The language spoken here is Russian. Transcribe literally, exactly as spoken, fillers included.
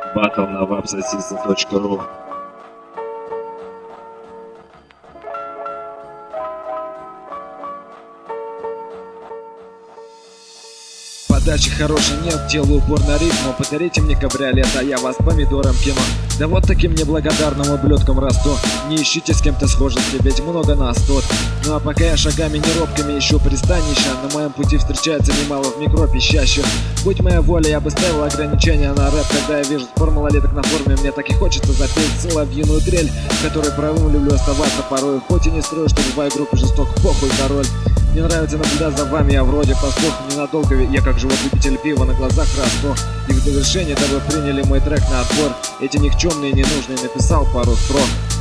Батл на вапсосиса точка ру. Подачи хорошей нет, делаю упор на ритм. Подарите мне кабриолет, а я вас помидором кину. Да вот таким неблагодарным ублюдком расту. Не ищите с кем-то схожести, ведь много нас тут. Ну а пока я шагами неробкими ищу пристанища, на моем пути встречается немало в микро пищащих. Будь моя воля, я бы ставил ограничения на рэп. Когда я вижу спор малолеток на форуме, мне так и хочется запеть соловьиную дрель, в которой правым люблю оставаться порой. Хоть и не строю, что в любой группе жесток, похуй, король. Мне нравится наблюдать за вами, я вроде пастух. Ненадолго я как живот любитель пива на глазах расту. И в завершение, дабы приняли мой трек на отбор, эти никчемные ненужные написал пару строк.